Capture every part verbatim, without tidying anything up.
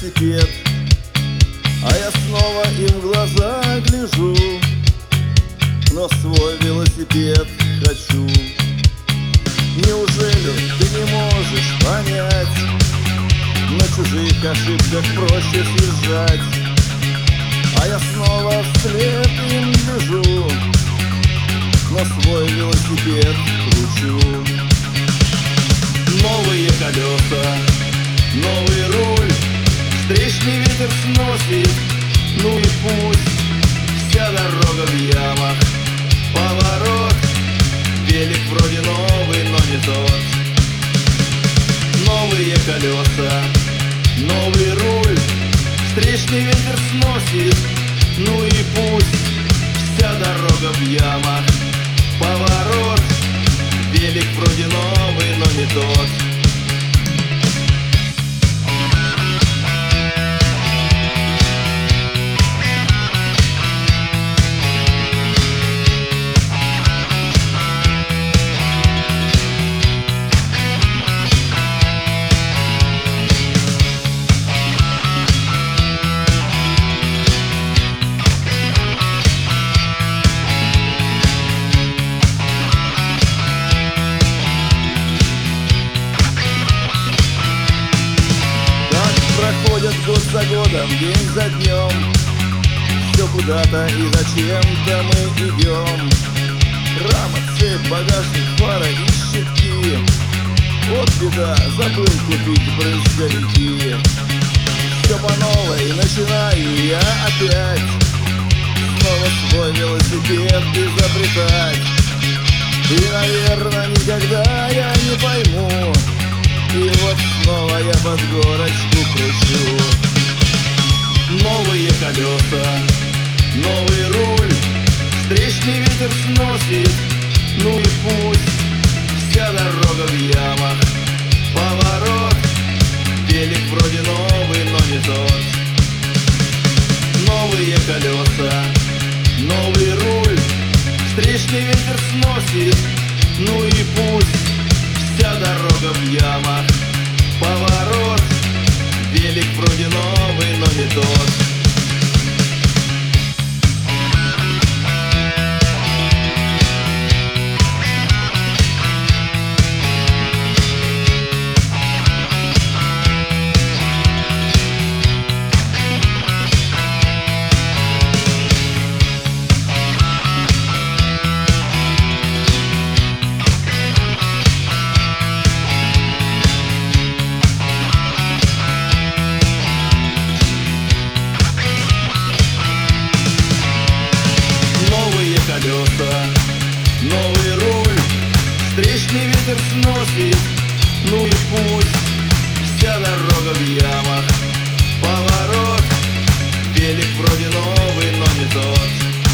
велосипед, а я снова им в глаза гляжу, но свой велосипед хочу. Неужели ты не можешь понять, на чужих ошибках проще съезжать? А я снова вслед им гляжу, но свой велосипед кручу. Новые колеса, новый руль, встречный ветер сносит, ну и пусть. Вся дорога в ямах, поворот, велик вроде новый, но не тот. Новые колеса, новый руль, встречный ветер сносит, ну и пусть. Вся дорога в ямах, поворот, велик вроде новый, но не тот. Проходят год за годом, день за днем, все куда-то и зачем-то мы идем. Рама, цепь, багажник, фара и щитки. Вот беда, забыл купить брызговики. Все по новой начинаю я опять, снова свой велосипед изобретать. И, наверное, никогда я не пойму, и вот снова я под горочку кручу. Новые колеса, новый руль, встречный ветер сносит, ну и пусть. Вся дорога в ямах, поворот, велик вроде новый, но не тот. Новые колеса, новый руль, встречный ветер сносит, ну и пусть. Вся дорога в ямах, поворот, велик вроде новый, но не тот. Колеса, новый руль, встречный ветер сносит, ну и пусть. Вся дорога в ямах, поворот, велик вроде новый, но не тот.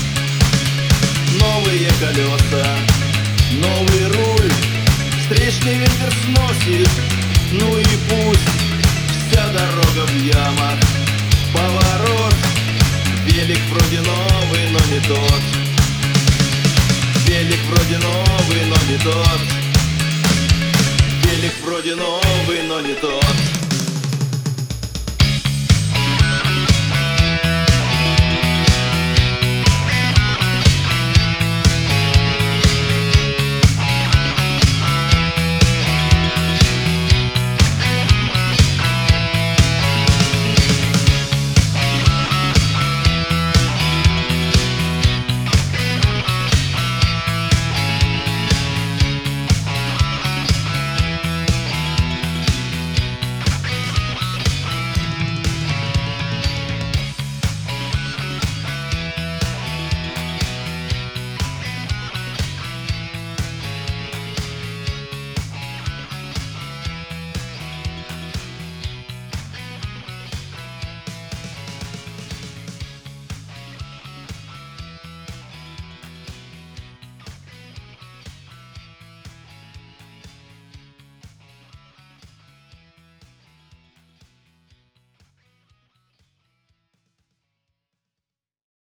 Новые колеса, новый руль, встречный ветер сносит, ну и пусть. Вся дорога в ямах, поворот, велик вроде новый, но не тот. Велик вроде новый, но не тот. Велик вроде новый, но не тот.